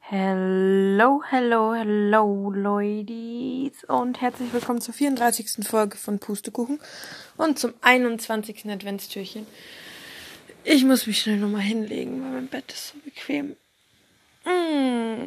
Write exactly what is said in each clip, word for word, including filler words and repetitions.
Hello, hello, hello, Ladies und herzlich willkommen zur vierunddreißigsten Folge von Pustekuchen und zum einundzwanzigsten Adventstürchen. Ich muss mich schnell nochmal hinlegen, weil mein Bett ist so bequem. Mm.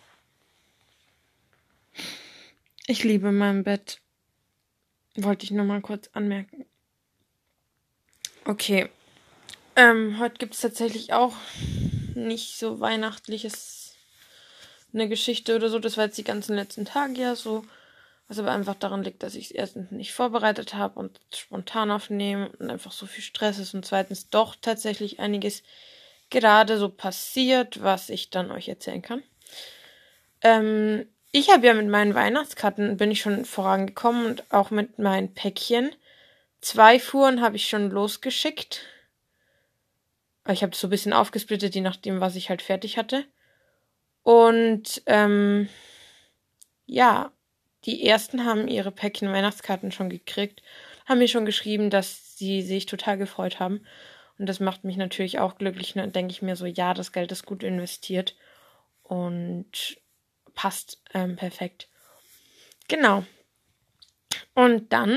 Ich liebe mein Bett. Wollte ich nochmal kurz anmerken. Okay. Ähm, heute gibt es tatsächlich auch nicht so weihnachtliches eine Geschichte oder so. Das war jetzt die ganzen letzten Tage ja so. Was aber einfach daran liegt, dass ich es erstens nicht vorbereitet habe und spontan aufnehme und einfach so viel Stress ist und zweitens doch tatsächlich einiges gerade so passiert, was ich dann euch erzählen kann. Ähm, ich habe ja mit meinen Weihnachtskarten bin ich schon vorangekommen und auch mit meinen Päckchen. Zwei Fuhren habe ich schon losgeschickt. Ich habe das so ein bisschen aufgesplittet, je nachdem, was ich halt fertig hatte. Und ähm, ja, die ersten haben ihre Päckchen Weihnachtskarten schon gekriegt, haben mir schon geschrieben, dass sie sich total gefreut haben. Und das macht mich natürlich auch glücklich. Und dann denke ich mir so, ja, das Geld ist gut investiert und passt ähm, perfekt. Genau. Und dann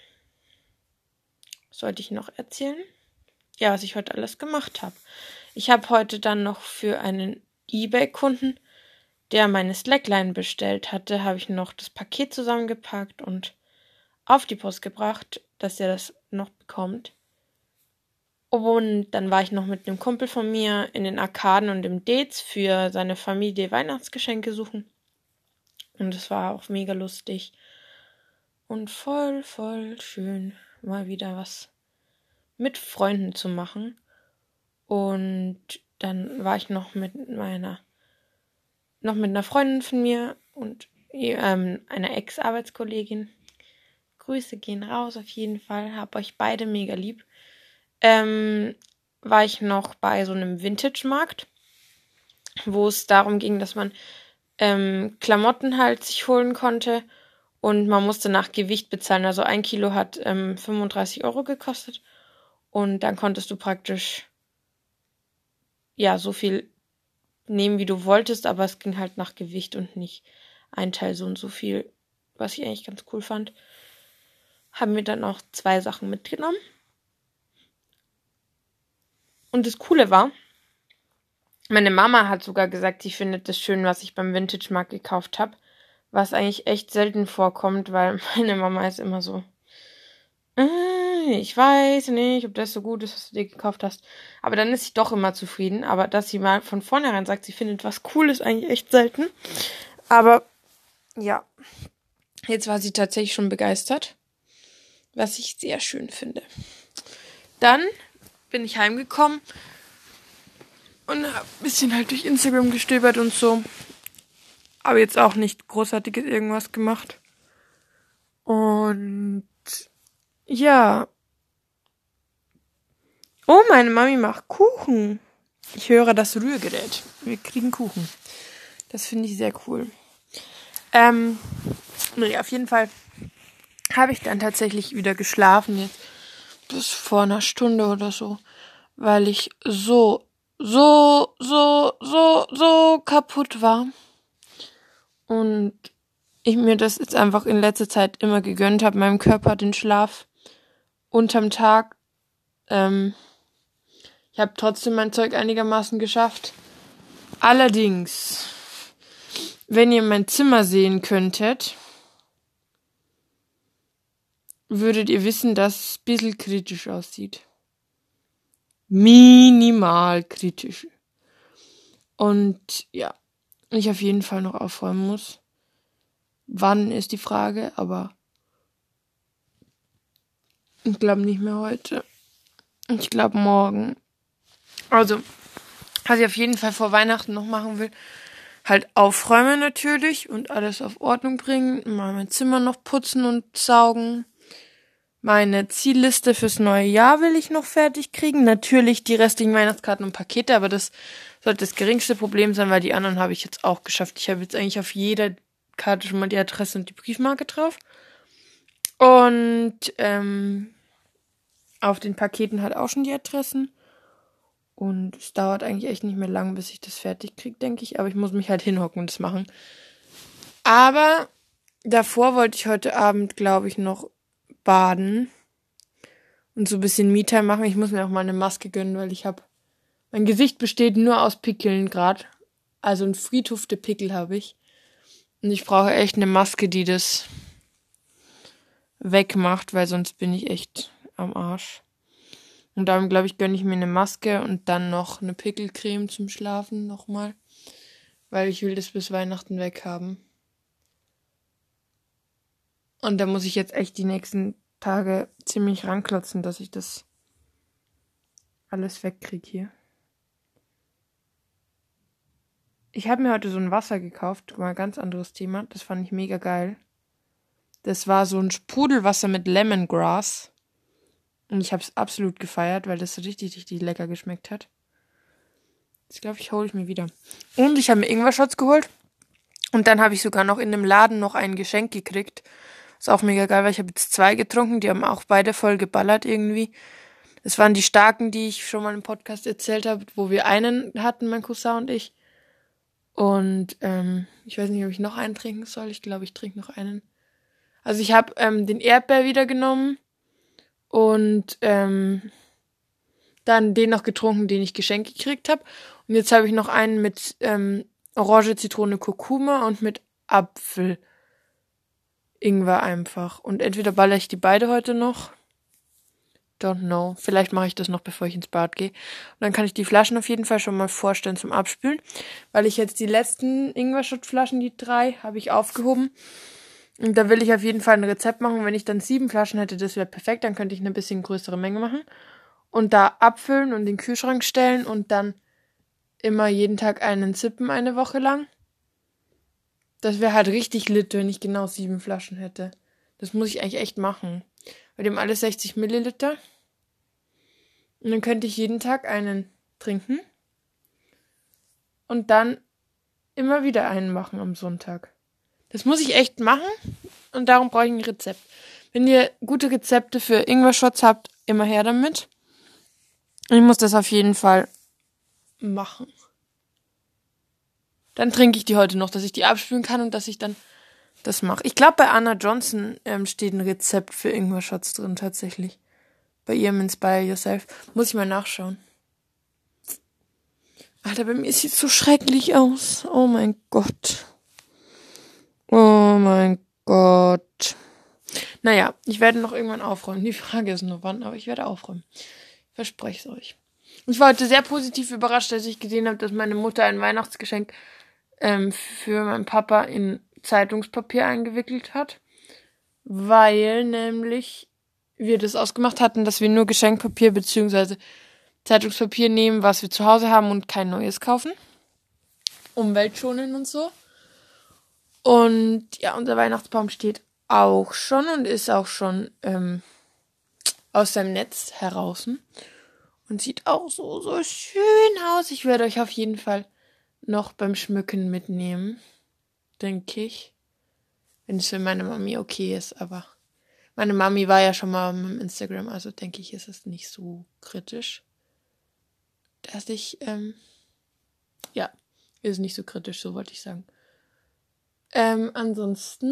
sollte ich noch erzählen, ja, was ich heute alles gemacht habe. Ich habe heute dann noch für einen eBay-Kunden, der meine Slackline bestellt hatte, habe ich noch das Paket zusammengepackt und auf die Post gebracht, dass er das noch bekommt. Und dann war ich noch mit einem Kumpel von mir in den Arkaden und im Dez für seine Familie Weihnachtsgeschenke suchen. Und es war auch mega lustig. Und voll, voll schön, mal wieder was mit Freunden zu machen. Und dann war ich noch mit meiner noch mit einer Freundin von mir und ähm, einer Ex-Arbeitskollegin. Grüße gehen raus auf jeden Fall. Hab euch beide mega lieb. Ähm, war ich noch bei so einem Vintage-Markt, wo es darum ging, dass man ähm, Klamotten halt sich holen konnte und man musste nach Gewicht bezahlen. Also ein Kilo hat ähm, fünfunddreißig Euro gekostet und dann konntest du praktisch ja so viel nehmen, wie du wolltest, aber es ging halt nach Gewicht und nicht ein Teil so und so viel, was ich eigentlich ganz cool fand. Haben wir dann auch zwei Sachen mitgenommen. Und das Coole war, meine Mama hat sogar gesagt, sie findet das schön, was ich beim Vintage-Markt gekauft habe, was eigentlich echt selten vorkommt, weil meine Mama ist immer so, äh, ich weiß nicht, ob das so gut ist, was du dir gekauft hast. Aber dann ist sie doch immer zufrieden. Aber dass sie mal von vornherein sagt, sie findet was cool, ist eigentlich echt selten. Aber ja, jetzt war sie tatsächlich schon begeistert, was ich sehr schön finde. Dann bin ich heimgekommen und habe ein bisschen halt durch Instagram gestöbert und so. Aber jetzt auch nicht großartiges irgendwas gemacht. Und ja. Oh, meine Mami macht Kuchen. Ich höre das Rührgerät. Wir kriegen Kuchen. Das finde ich sehr cool. Ähm, nee, auf jeden Fall habe ich dann tatsächlich wieder geschlafen jetzt. Bis vor einer Stunde oder so. Weil ich so, so, so, so, so kaputt war. Und ich mir das jetzt einfach in letzter Zeit immer gegönnt habe, meinem Körper den Schlaf unterm Tag. Ähm, ich habe trotzdem mein Zeug einigermaßen geschafft. Allerdings, wenn ihr mein Zimmer sehen könntet, würdet ihr wissen, dass es ein bisschen kritisch aussieht. Minimal kritisch. Und ja, ich auf jeden Fall noch aufräumen muss. Wann ist die Frage, aber ich glaube nicht mehr heute. Ich glaube morgen. Also, was ich auf jeden Fall vor Weihnachten noch machen will, halt aufräumen natürlich und alles auf Ordnung bringen. Mal mein Zimmer noch putzen und saugen. Meine Zielliste fürs neue Jahr will ich noch fertig kriegen. Natürlich die restlichen Weihnachtskarten und Pakete, aber das sollte das geringste Problem sein, weil die anderen habe ich jetzt auch geschafft. Ich habe jetzt eigentlich auf jeder Karte schon mal die Adresse und die Briefmarke drauf. Und ähm, auf den Paketen halt auch schon die Adressen. Und es dauert eigentlich echt nicht mehr lang, bis ich das fertig kriege, denke ich. Aber ich muss mich halt hinhocken und das machen. Aber davor wollte ich heute Abend, glaube ich, noch baden und so ein bisschen Me-Time machen. Ich muss mir auch mal eine Maske gönnen, weil ich habe... Mein Gesicht besteht nur aus Pickeln gerade. Also ein Friedhof der Pickel habe ich. Und ich brauche echt eine Maske, die das wegmacht, weil sonst bin ich echt am Arsch. Und darum, glaube ich, gönne ich mir eine Maske und dann noch eine Pickelcreme zum Schlafen nochmal. Weil ich will das bis Weihnachten weghaben. Und da muss ich jetzt echt die nächsten Tage ziemlich ranklotzen, dass ich das alles wegkriege hier. Ich habe mir heute so ein Wasser gekauft, mal ein ganz anderes Thema. Das fand ich mega geil. Das war so ein Sprudelwasser mit Lemongrass. Und ich habe es absolut gefeiert, weil das richtig, richtig lecker geschmeckt hat. Das glaube ich, hole ich mir wieder. Und ich habe mir Ingwer-Shots geholt. Und dann habe ich sogar noch in dem Laden noch ein Geschenk gekriegt. Ist auch mega geil, weil ich habe jetzt zwei getrunken. Die haben auch beide voll geballert irgendwie. Das waren die starken, die ich schon mal im Podcast erzählt habe, wo wir einen hatten, mein Cousin und ich. Und ähm, ich weiß nicht, ob ich noch einen trinken soll. Ich glaube, ich trinke noch einen. Also ich habe ähm, den Erdbeer wieder genommen. Und ähm, dann den noch getrunken, den ich geschenkt gekriegt habe. Und jetzt habe ich noch einen mit ähm, Orange, Zitrone, Kurkuma und mit Apfel. Ingwer einfach. Und entweder baller ich die beide heute noch. Don't know. Vielleicht mache ich das noch, bevor ich ins Bad gehe. Und dann kann ich die Flaschen auf jeden Fall schon mal vorstellen zum Abspülen. Weil ich jetzt die letzten Ingwer-Shot-Flaschen, die drei, habe ich aufgehoben. Und da will ich auf jeden Fall ein Rezept machen. Wenn ich dann sieben Flaschen hätte, das wäre perfekt. Dann könnte ich eine bisschen größere Menge machen. Und da abfüllen und in den Kühlschrank stellen. Und dann immer jeden Tag einen sippen eine Woche lang. Das wäre halt richtig lit, wenn ich genau sieben Flaschen hätte. Das muss ich eigentlich echt machen. Bei dem alles sechzig Milliliter. Und dann könnte ich jeden Tag einen trinken. Und dann immer wieder einen machen am Sonntag. Das muss ich echt machen und darum brauche ich ein Rezept. Wenn ihr gute Rezepte für Ingwer-Shots habt, immer her damit. Ich muss das auf jeden Fall machen. Dann trinke ich die heute noch, dass ich die abspülen kann und dass ich dann das mache. Ich glaube, bei Anna Johnson ähm, steht ein Rezept für Ingwer-Shots drin, tatsächlich. Bei ihrem Inspire Yourself. Muss ich mal nachschauen. Alter, bei mir sieht es so schrecklich aus. Oh mein Gott. Oh mein Gott. Naja, ich werde noch irgendwann aufräumen. Die Frage ist nur wann, aber ich werde aufräumen. Ich verspreche es euch. Ich war heute sehr positiv überrascht, als ich gesehen habe, dass meine Mutter ein Weihnachtsgeschenk ähm, für meinen Papa in Zeitungspapier eingewickelt hat. Weil nämlich wir das ausgemacht hatten, dass wir nur Geschenkpapier bzw. Zeitungspapier nehmen, was wir zu Hause haben und kein neues kaufen. Umweltschonend und so. Und ja, unser Weihnachtsbaum steht auch schon und ist auch schon ähm, aus seinem Netz heraus. Und sieht auch so, so schön aus. Ich werde euch auf jeden Fall noch beim Schmücken mitnehmen. Denke ich. Wenn es für meine Mami okay ist, aber meine Mami war ja schon mal im Instagram, also denke ich, ist es nicht so kritisch. Dass ich, ähm, ja, ist nicht so kritisch, so wollte ich sagen. Ähm, ansonsten,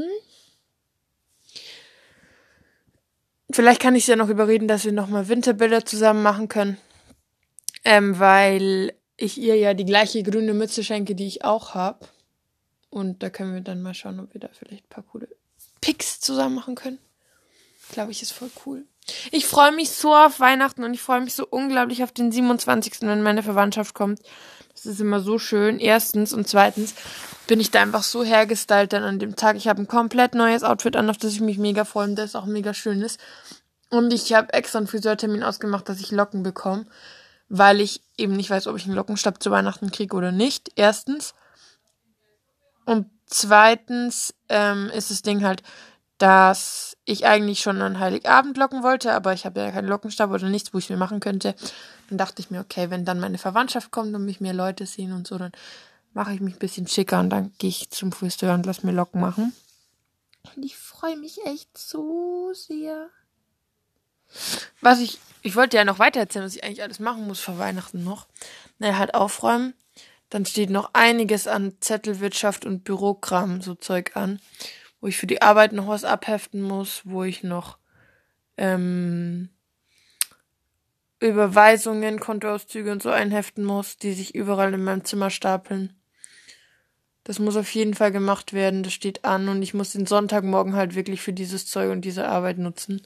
vielleicht kann ich sie ja noch überreden, dass wir nochmal Winterbilder zusammen machen können. Ähm, weil ich ihr ja die gleiche grüne Mütze schenke, die ich auch habe. Und da können wir dann mal schauen, ob wir da vielleicht ein paar coole Pics zusammen machen können. Glaube ich, ist voll cool. Ich freue mich so auf Weihnachten und ich freue mich so unglaublich auf den siebenundzwanzigsten, wenn meine Verwandtschaft kommt. Das ist immer so schön. Erstens und zweitens bin ich da einfach so hergestylt dann an dem Tag. Ich habe ein komplett neues Outfit an, auf das ich mich mega freue und das auch mega schön ist. Und ich habe extra einen Friseurtermin ausgemacht, dass ich Locken bekomme, weil ich eben nicht weiß, ob ich einen Lockenstab zu Weihnachten kriege oder nicht. Erstens. Und zweitens ähm, ist das Ding halt, dass ich eigentlich schon an Heiligabend locken wollte, aber ich habe ja keinen Lockenstab oder nichts, wo ich mir machen könnte. Dann dachte ich mir, okay, wenn dann meine Verwandtschaft kommt und mich mehr Leute sehen und so, dann mache ich mich ein bisschen schicker und dann gehe ich zum Friseur und lass mir Locken machen. Und ich freue mich echt so sehr. Was ich, ich wollte ja noch weiter erzählen, was ich eigentlich alles machen muss vor Weihnachten noch. Naja, halt aufräumen. Dann steht noch einiges an Zettelwirtschaft und Bürokram, so Zeug an, wo ich für die Arbeit noch was abheften muss, wo ich noch ähm, Überweisungen, Kontoauszüge und so einheften muss, die sich überall in meinem Zimmer stapeln. Das muss auf jeden Fall gemacht werden, das steht an und ich muss den Sonntagmorgen halt wirklich für dieses Zeug und diese Arbeit nutzen.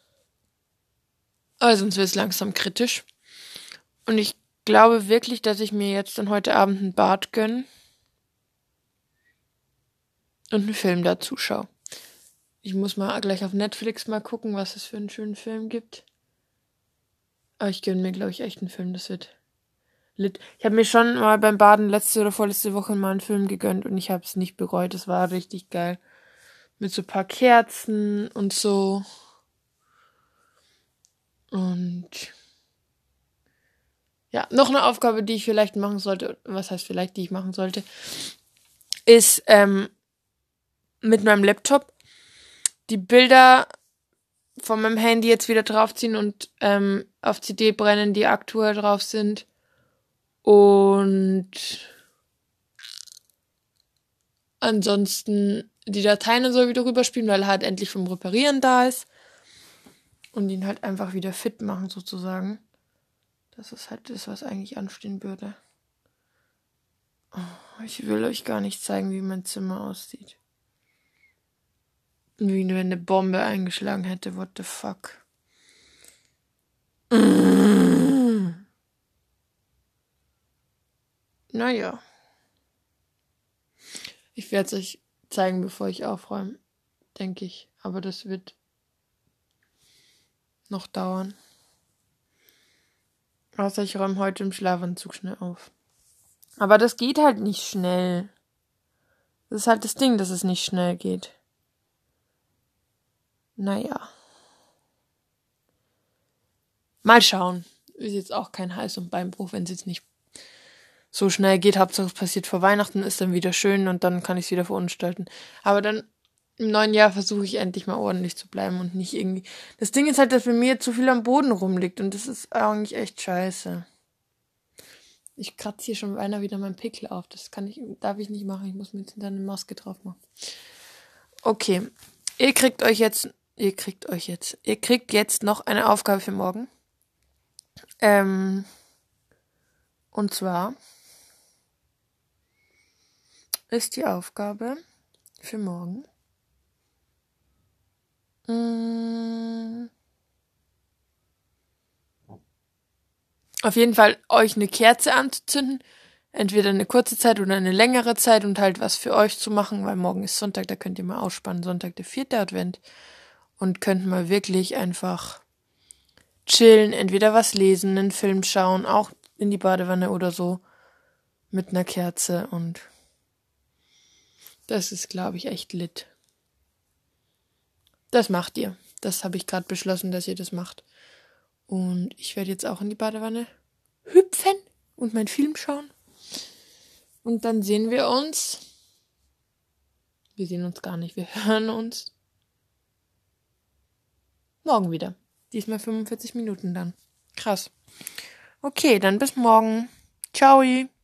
Also sonst wird es langsam kritisch. Und ich glaube wirklich, dass ich mir jetzt dann heute Abend ein Bad gönne und einen Film dazu schaue. Ich muss mal gleich auf Netflix mal gucken, was es für einen schönen Film gibt. Aber ich gönne mir, glaube ich, echt einen Film, das wird lit. Ich habe mir schon mal beim Baden letzte oder vorletzte Woche mal einen Film gegönnt und ich habe es nicht bereut. Es war richtig geil. Mit so ein paar Kerzen und so. Und ja, noch eine Aufgabe, die ich vielleicht machen sollte, was heißt vielleicht, die ich machen sollte, ist ähm, mit meinem Laptop die Bilder von meinem Handy jetzt wieder draufziehen und ähm, auf C D brennen, die aktuell drauf sind. Und ansonsten die Dateien und so wieder rüberspielen, weil er halt endlich vom Reparieren da ist. Und ihn halt einfach wieder fit machen, sozusagen. Das ist halt das, was eigentlich anstehen würde. Oh, ich will euch gar nicht zeigen, wie mein Zimmer aussieht. Wie wenn eine Bombe eingeschlagen hätte. What the fuck? Mm. Naja. Ich werde es euch zeigen, bevor ich aufräume. Denke ich. Aber das wird noch dauern. Außer ich räume heute im Schlafanzug schnell auf. Aber das geht halt nicht schnell. Das ist halt das Ding, dass es nicht schnell geht. Naja. Mal schauen. Ist jetzt auch kein Hals- und Beinbruch, wenn es jetzt nicht so schnell geht. Hauptsache es passiert vor Weihnachten, ist dann wieder schön und dann kann ich es wieder verunstalten. Aber dann im neuen Jahr versuche ich endlich mal ordentlich zu bleiben und nicht irgendwie... Das Ding ist halt, dass bei mir zu viel am Boden rumliegt und das ist eigentlich echt scheiße. Ich kratze hier schon beinahe wieder meinen Pickel auf. Das kann ich, darf ich nicht machen. Ich muss mir jetzt hinter eine Maske drauf machen. Okay. Ihr kriegt euch jetzt, ihr kriegt euch jetzt, ihr kriegt jetzt noch eine Aufgabe für morgen. Ähm, und zwar ist die Aufgabe für morgen, mh, auf jeden Fall euch eine Kerze anzuzünden. Entweder eine kurze Zeit oder eine längere Zeit und halt was für euch zu machen, weil morgen ist Sonntag, da könnt ihr mal ausspannen. Sonntag, der vierte Advent. Und könnt mal wirklich einfach chillen, entweder was lesen, einen Film schauen, auch in die Badewanne oder so, mit einer Kerze und das ist, glaube ich, echt lit. Das macht ihr. Das habe ich gerade beschlossen, dass ihr das macht. Und ich werde jetzt auch in die Badewanne hüpfen und meinen Film schauen. Und dann sehen wir uns. Wir sehen uns gar nicht, wir hören uns morgen wieder. Diesmal fünfundvierzig Minuten dann. Krass. Okay, dann bis morgen. Ciao.